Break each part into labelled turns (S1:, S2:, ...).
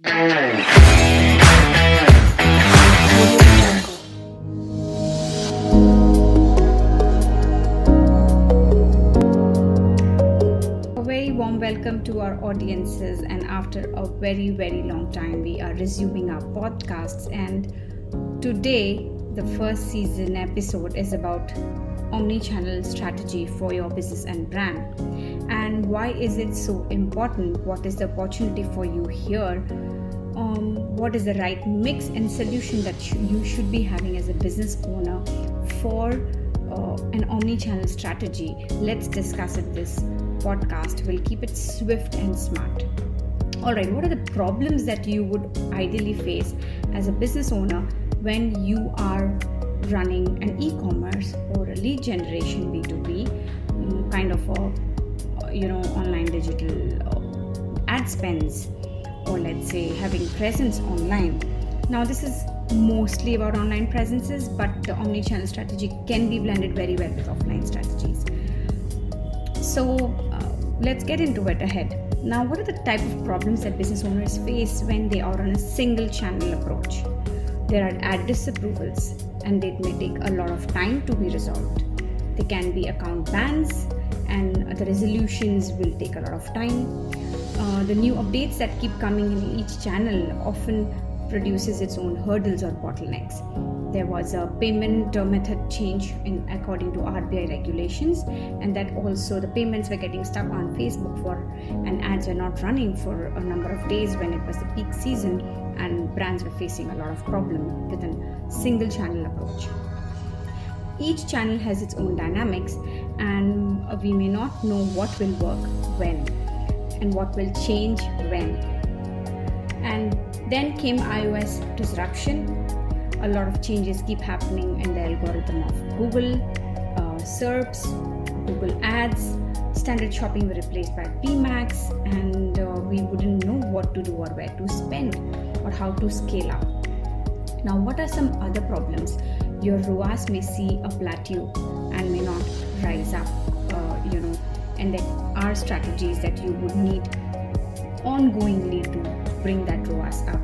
S1: Very warm welcome to our audiences, and after a very long time we are resuming our podcasts, and today the first season episode is about omni-channel strategy for your business and brand. And why is it so important? What is the opportunity for you here? What is the right mix and solution that you should be having as a business owner for an omni-channel strategy? Let's discuss it this podcast. We'll keep it swift and smart. All right, what are the problems that you would ideally face as a business owner when you are running an e-commerce or a lead generation B2B kind of online digital ad spends, or let's say having presence online? Now this is mostly about online presences, but the omni-channel strategy can be blended very well with offline strategies. So let's get into it ahead. Now, what are the type of problems that business owners face when they are on a single channel approach? There are ad disapprovals, and it may take a lot of time to be resolved. There can be account bans, and the resolutions will take a lot of time. The new updates that keep coming in each channel often produces its own hurdles or bottlenecks. There was a payment method change according to RBI regulations, and that also the payments were getting stuck on Facebook and ads were not running for a number of days when it was the peak season, and brands were facing a lot of problem with a single channel approach. Each channel has its own dynamics, and we may not know what will work when and what will change when. And then came iOS disruption. A lot of changes keep happening in the algorithm of Google, SERPs, Google Ads. Standard shopping were replaced by PMax, and we wouldn't know what to do or where to spend or how to scale up. Now, what are some other problems? Your ROAS may see a plateau and may not rise up, and there are strategies that you would need ongoingly to bring that ROAS up.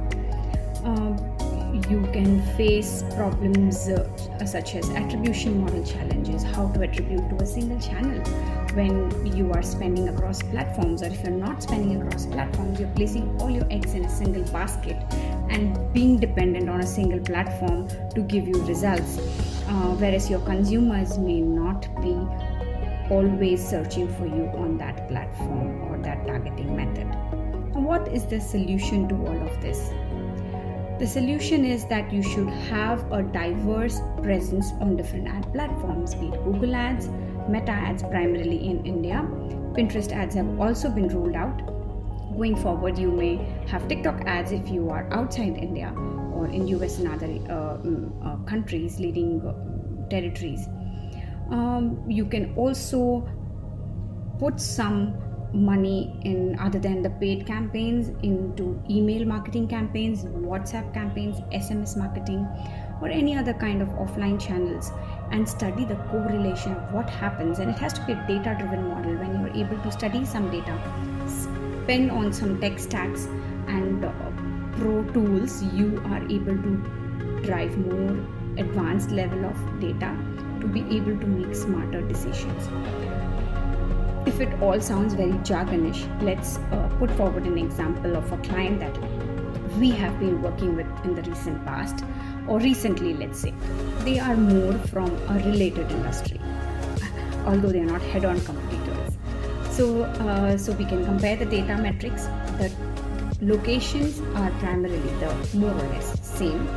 S1: You can face problems such as attribution model challenges, how to attribute to a single channel when you are spending across platforms, or if you're not spending across platforms, you're placing all your eggs in a single basket and being dependent on a single platform to give you results, whereas your consumers may not be always searching for you on that platform or that targeting method. What is the solution to all of this? The solution is that you should have a diverse presence on different ad platforms, be it Google Ads, Meta Ads primarily in India. Pinterest ads have also been rolled out. Going forward, you may have TikTok ads if you are outside India or in US and other countries, leading territories. You can also put some money in, other than the paid campaigns, into email marketing campaigns, WhatsApp campaigns, SMS marketing, or any other kind of offline channels, and study the correlation of what happens. And it has to be a data-driven model. When you're able to study some data, spend on some tech stacks and pro tools, you are able to drive more advanced level of data to be able to make smarter decisions. If it all sounds very jargonish, let's put forward an example of a client that we have been working with in the recent past, or recently, let's say. They are more from a related industry, although they are not head-on competitors. So we can compare the data metrics. The locations are primarily more or less same.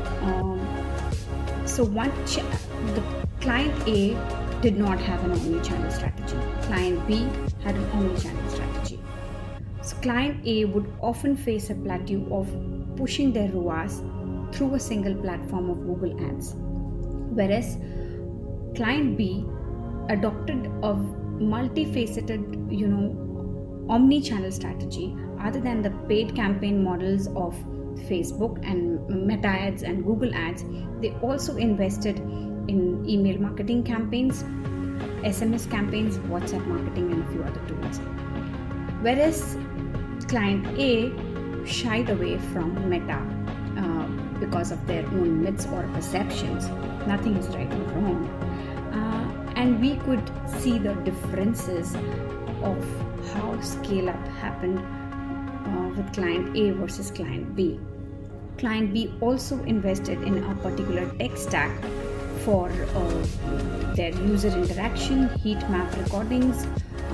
S1: The client A did not have an omni-channel strategy. Client B had an omni-channel strategy. So client A would often face a plateau of pushing their ROAS through a single platform of Google Ads, whereas client B adopted a multifaceted, omni-channel strategy other than the paid campaign models of Facebook and Meta Ads and Google Ads. They also invested in email marketing campaigns, SMS campaigns, WhatsApp marketing, and a few other tools. Whereas client A shied away from Meta because of their own myths or perceptions. Nothing is right or wrong. And we could see the differences of how scale up happened with client A versus client B. Client B also invested in a particular tech stack for their user interaction, heat map recordings,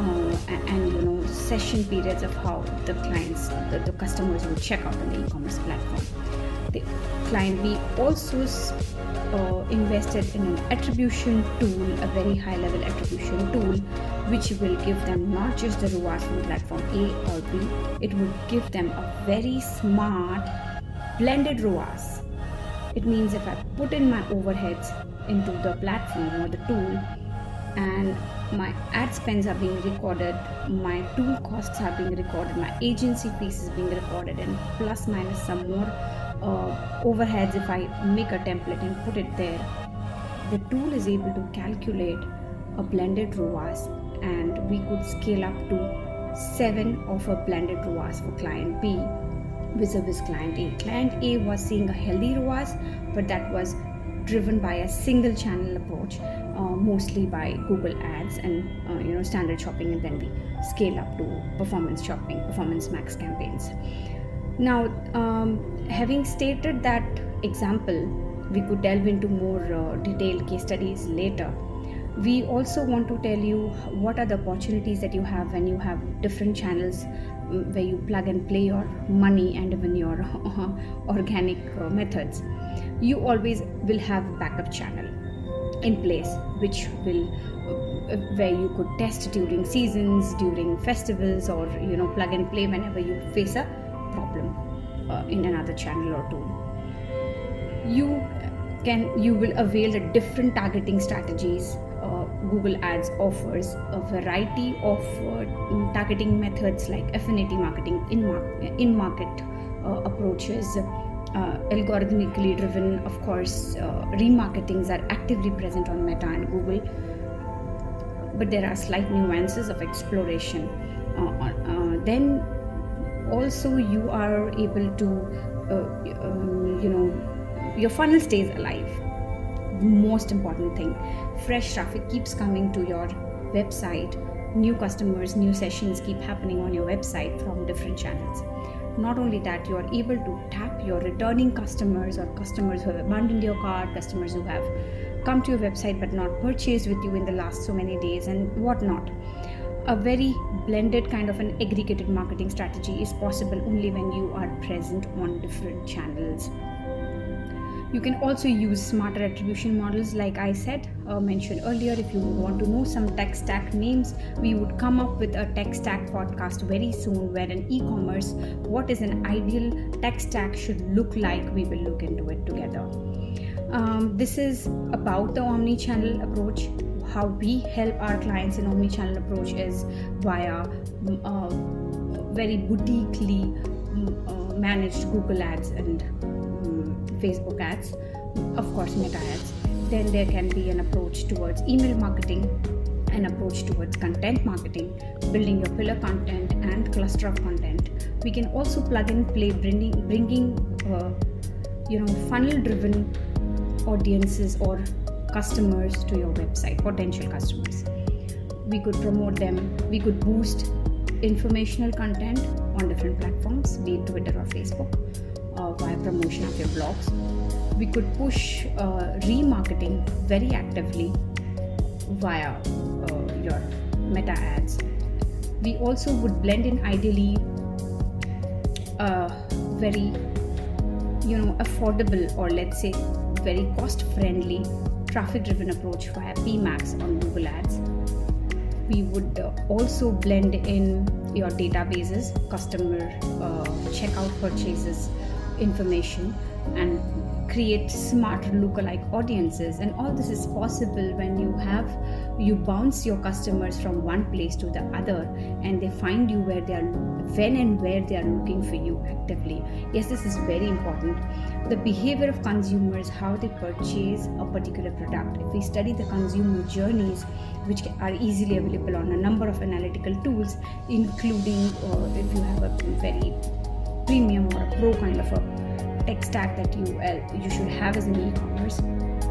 S1: and session periods of how the customers would check out on the e-commerce platform. The client B also invested in an attribution tool, a very high level attribution tool, which will give them not just the ROAS from platform A or B, it would give them a very smart blended ROAS. It means if I put in my overheads into the platform or the tool, and my ad spends are being recorded, my tool costs are being recorded, my agency fees is being recorded, and plus minus some more overheads if I make a template and put it there, the tool is able to calculate a blended ROAS, and we could scale up to 7 of a blended ROAS for client B vis-a-vis client A. Client A was seeing a healthy ROAS, but that was driven by a single channel approach, mostly by Google Ads and standard shopping, and then we scale up to performance shopping, performance max campaigns. Now, having stated that example, we could delve into more detailed case studies later. We also want to tell you what are the opportunities that you have when you have different channels where you plug and play your money and even your organic methods. You always will have a backup channel in place, which will where you could test during seasons, during festivals, or plug and play whenever you face a problem in another channel or tool. You will avail the different targeting strategies. Google Ads offers a variety of targeting methods like affinity marketing, in-market approaches, algorithmically driven, of course, remarketings are actively present on Meta and Google, but there are slight nuances of exploration. Then also you are able to, your funnel stays alive. Most important thing, fresh traffic keeps coming to your website, new customers, new sessions keep happening on your website from different channels. Not only that, you are able to tap your returning customers or customers who have abandoned your cart, customers who have come to your website but not purchased with you in the last so many days and whatnot. A very blended kind of an aggregated marketing strategy is possible only when you are present on different channels. You can also use smarter attribution models, like I mentioned earlier. If you want to know some tech stack names, we would come up with a tech stack podcast very soon, where in e-commerce, what is an ideal tech stack should look like. We will look into it together. This is about the omni-channel approach. How we help our clients in omni-channel approach is via very boutiquely managed Google Ads and Facebook ads, of course Meta ads. Then there can be an approach towards email marketing, an approach towards content marketing, building your pillar content and cluster of content. We can also plug and play, bringing funnel driven audiences or customers to your website, potential customers. We could promote them, we could boost informational content on different platforms, be it Twitter or Facebook, via promotion of your blogs. We could push remarketing very actively via your Meta ads. We also would blend in ideally very affordable, or let's say very cost friendly traffic driven approach via PMax on Google Ads. We would also blend in your databases, customer checkout purchases information, and create smart lookalike audiences. And all this is possible when you bounce your customers from one place to the other, and they find you when and where they are looking for you actively. Yes, this is very important. The behavior of consumers, how they purchase a particular product. If we study the consumer journeys, which are easily available on a number of analytical tools, including if you have a very premium or a pro kind of a tech stack that you should have as an e-commerce.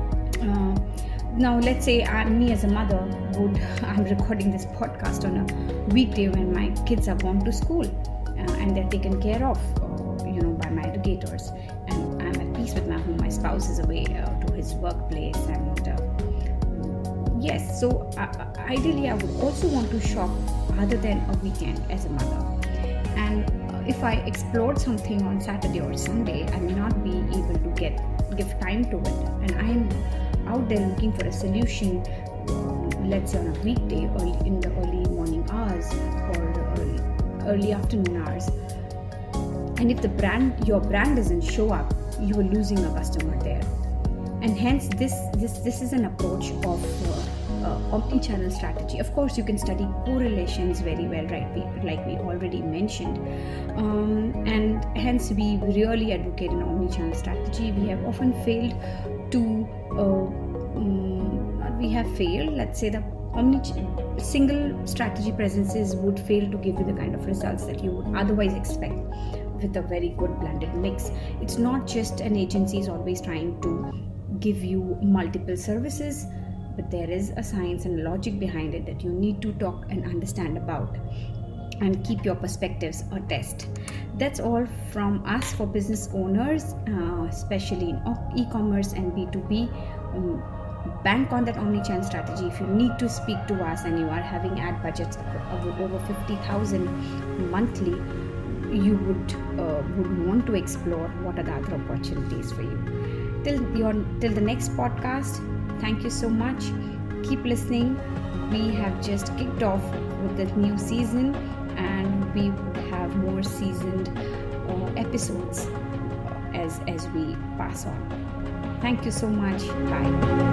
S1: Now let's say me as a mother I'm recording this podcast on a weekday when my kids are gone to school and they're taken care of by my educators, and I'm at peace with my home. My spouse is away to his workplace, and yes, so ideally I would also want to shop other than a weekend as a mother. And if I explored something on Saturday or Sunday, I may not be able to give time to it, and I am out there looking for a solution, let's say on a weekday or in the early morning hours or early afternoon hours. And if your brand doesn't show up, you are losing a customer there. And hence this is an approach of omni-channel strategy. Of course, you can study correlations very well, right? Like we already mentioned, and hence we really advocate an omni-channel strategy. We have often failed to let's say the single strategy presences would fail to give you the kind of results that you would otherwise expect with a very good blended mix. It's not just an agency is always trying to give you multiple services, but there is a science and a logic behind it that you need to talk and understand about and keep your perspectives a test. That's all from us for business owners, especially in e-commerce and B2B. Bank on that omni-channel strategy. If you need to speak to us and you are having ad budgets of over 50,000 monthly, you would want to explore what are the other opportunities for you. Till the next podcast, thank you so much. Keep listening. We have just kicked off with the new season, and we would have more seasoned episodes as we pass on. Thank you so much. Bye.